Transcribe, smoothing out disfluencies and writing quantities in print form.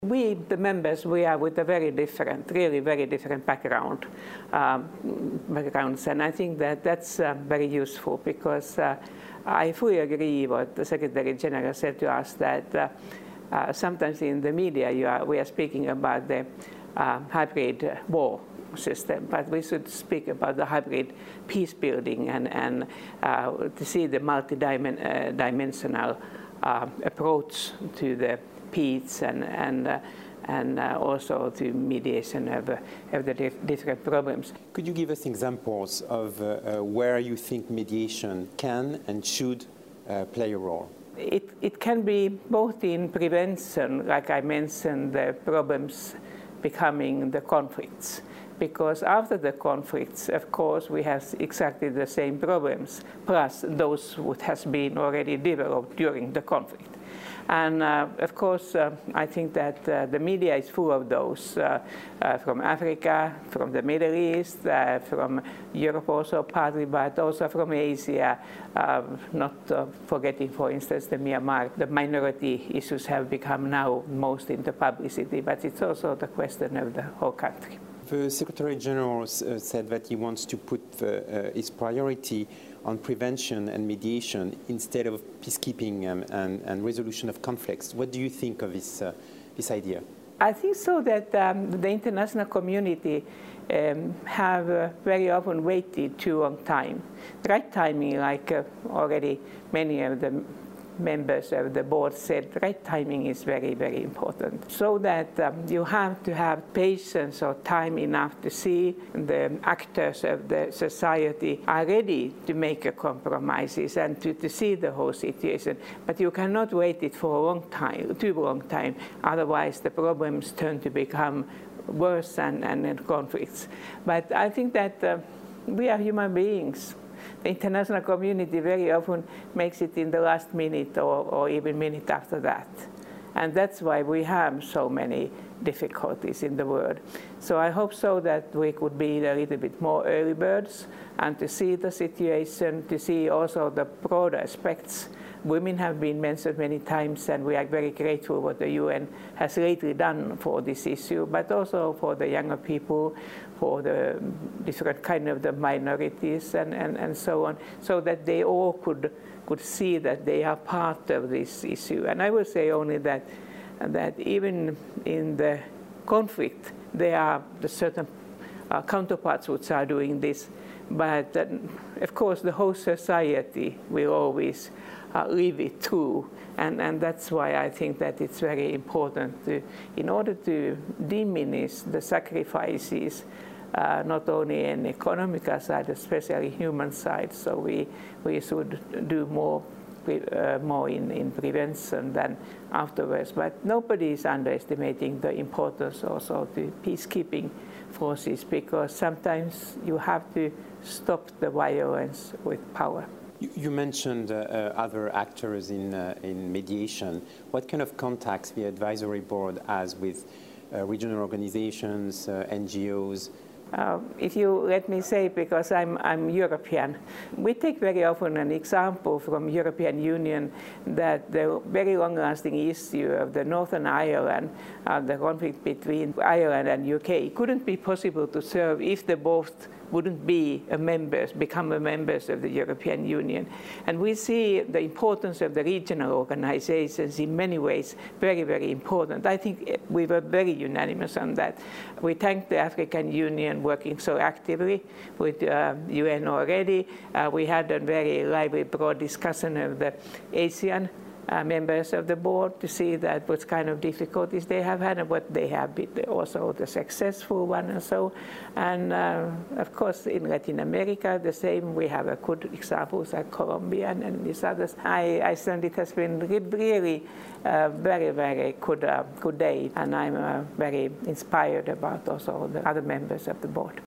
We, the members, we are with a very different, really very different backgrounds, and I think that that's very useful because I fully agree what the Secretary General said to us that sometimes in the media we are speaking about the hybrid war system, but we should speak about the hybrid peace building and to see the multi-dimensional approach to the peace and also to mediation of the different problems. Could you give us examples of where you think mediation can and should play a role? It can be both in prevention, like I mentioned, the problems becoming the conflicts. Because after the conflicts, of course, we have exactly the same problems, plus those which has been already developed during the conflict. And of course, I think that the media is full of those from Africa, from the Middle East, from Europe also partly, but also from Asia, not forgetting, for instance, the Myanmar. The minority issues have become now most into publicity, but it's also the question of the whole country. The Secretary General said that he wants to put his priority on prevention and mediation instead of peacekeeping and resolution of conflicts. What do you think of this idea? I think so that the international community have very often waited too long time. Right timing, like already many of the members of the board said, right timing is very, very important. So that you have to have patience or time enough to see the actors of the society are ready to make compromises and to see the whole situation. But you cannot wait it for a long time, too long time. Otherwise, the problems turn to become worse and conflicts. But I think that we are human beings. The international community very often makes it in the last minute or even minute after that. And that's why we have so many difficulties in the world. So I hope so that we could be a little bit more early birds and to see the situation, to see also the broader aspects. Women have been mentioned many times, and we are very grateful what the UN has lately done for this issue, but also for the younger people, for the different kind of the minorities and so on, so that they all could see that they are part of this issue. And I will say only that even in the conflict, there are the certain counterparts which are doing this, but of course the whole society will always live it through, and that's why I think that it's very important to, in order to diminish the sacrifices, not only in economical side, especially human side. So we should do more in prevention than afterwards. But nobody is underestimating the importance also to peacekeeping forces, because sometimes you have to stop the violence with power. You mentioned other actors in mediation. What kind of contacts the advisory board has with regional organizations, NGOs? If you let me say, because I'm European, we take very often an example from European Union that the very long-lasting issue of the Northern Ireland, the conflict between Ireland and UK, couldn't be possible to solve if they both wouldn't be become members of the European Union. And we see the importance of the regional organizations in many ways very, very important. I think we were very unanimous on that. We thank the African Union working so actively with UN already. We had a very lively, broad discussion of the ASEAN members of the board to see that what kind of difficulties they have had and what they have been also the successful one and so. And of course in Latin America the same, we have a good examples like Colombia and these others. I think it has been really very, very good day, and I'm very inspired about also the other members of the board.